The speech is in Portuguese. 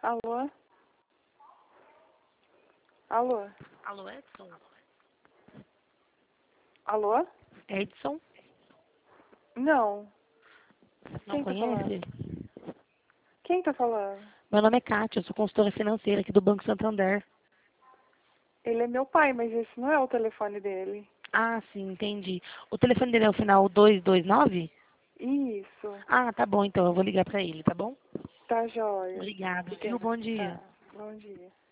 Alô? Alô? Alô, Edson? Alô? Edson? Não. Não Quem tá falando? conhece? Quem tá falando? Meu nome é Kátia, eu sou consultora financeira aqui do Banco Santander. Ele é meu pai, mas esse não é o telefone dele. Ah, sim, entendi. O telefone dele é o final 229? Isso. Ah, tá bom, então eu vou ligar pra ele, tá bom? Tá jóia. Obrigado, Fiquei... viu? Bom Tá. dia. Bom dia.